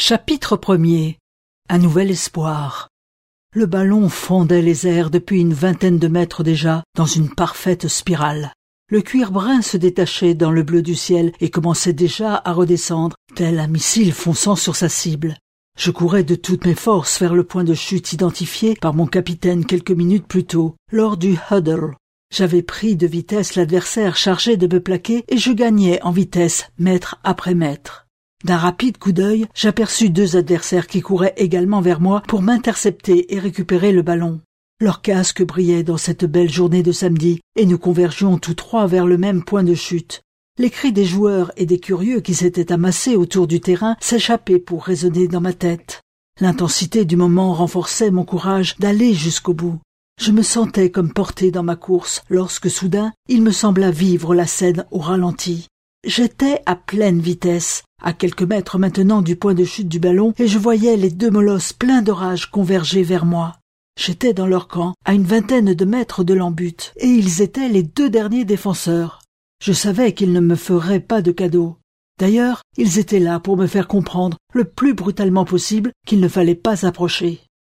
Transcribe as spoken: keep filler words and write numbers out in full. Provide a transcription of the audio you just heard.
Chapitre premier. Un nouvel espoir. Le ballon fondait les airs depuis une vingtaine de mètres déjà, dans une parfaite spirale. Le cuir brun se détachait dans le bleu du ciel et commençait déjà à redescendre, tel un missile fonçant sur sa cible. Je courais de toutes mes forces vers le point de chute identifié par mon capitaine quelques minutes plus tôt, lors du huddle. J'avais pris de vitesse l'adversaire chargé de me plaquer et je gagnais en vitesse, mètre après mètre. D'un rapide coup d'œil, j'aperçus deux adversaires qui couraient également vers moi pour m'intercepter et récupérer le ballon. Leurs casques brillaient dans cette belle journée de samedi et nous convergions tous trois vers le même point de chute. Les cris des joueurs et des curieux qui s'étaient amassés autour du terrain s'échappaient pour résonner dans ma tête. L'intensité du moment renforçait mon courage d'aller jusqu'au bout. Je me sentais comme porté dans ma course lorsque soudain, il me sembla vivre la scène au ralenti. J'étais à pleine vitesse, à quelques mètres maintenant du point de chute du ballon, et je voyais les deux molosses pleins de rage converger vers moi. J'étais dans leur camp, à une vingtaine de mètres de l'embut, et ils étaient les deux derniers défenseurs. Je savais qu'ils ne me feraient pas de cadeau. D'ailleurs, ils étaient là pour me faire comprendre, le plus brutalement possible, qu'il ne fallait pas approcher.